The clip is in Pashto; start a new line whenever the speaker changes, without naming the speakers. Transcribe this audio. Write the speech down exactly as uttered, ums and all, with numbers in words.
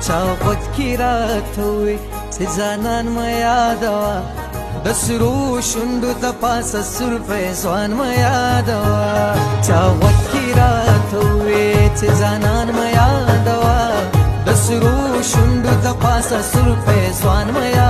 چا غوږ کې راته ووې چې ځانان مه یادوه د سرو شونډو د پاسه سور پیزوان مه یادوه چا غوږ کې راته ووې چې ځانان مه یادوه د سرو شونډو د پاسه سور پیزوان مه یادوه